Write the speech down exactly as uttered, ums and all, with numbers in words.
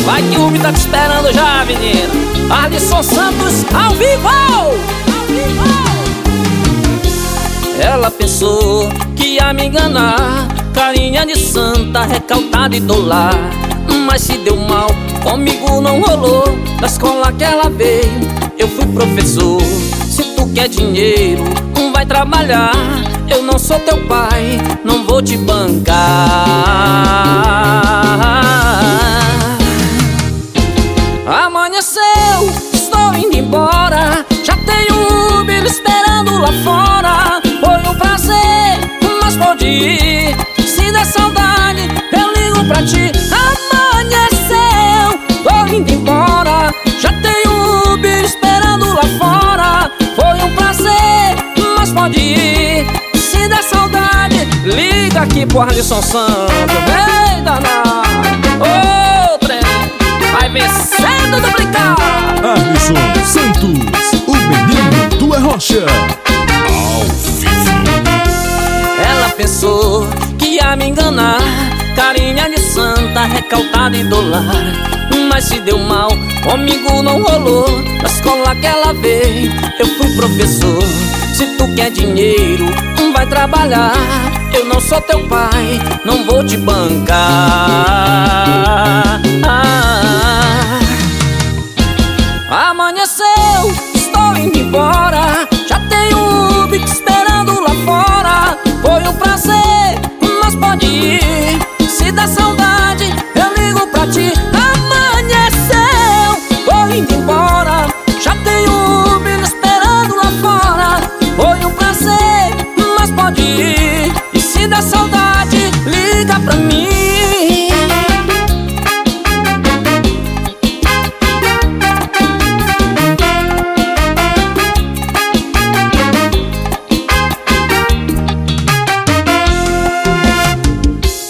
Vai que o homem tá te esperando já, menina. Alisson Santos ao vivo, ao vivo. Ela pensou que ia me enganar, carinha de santa, recaltada e dolar. Mas se deu mal, comigo não rolou. Da escola que ela veio, eu fui professor. Se tu quer dinheiro, não vai trabalhar. Eu não sou teu pai, não vou te bancar. Amanheceu, estou indo embora. Já tenho Uber esperando lá fora. Foi um prazer, mas pode ir. Se der saudade, eu ligo pra ti. Amanheceu, tô indo embora. Já tenho Uber esperando lá fora. Foi um prazer, mas pode ir. Se der saudade, liga aqui pro Alisson Santos. Vem danado, ô trem, vai vencendo duplicado. Alisson Santos, o menino do Arrocha. Ao vivo. Ela pensou que ia me enganar, carinha de santa, recaltada e dolar. Mas se deu mal, comigo não rolou. Da escola que ela veio, eu fui professor. Se tu quer dinheiro, não vai trabalhar. Eu não sou teu pai, não vou te bancar. Amanheceu, estou indo embora. Já tenho Uber esperando lá fora. Foi um prazer, mas pode ir. Se dá saudade, eu ligo pra ti. Amanheceu, tô indo embora. Já tenho Uber esperando lá fora. Foi um prazer, mas pode ir. E se dá saudade,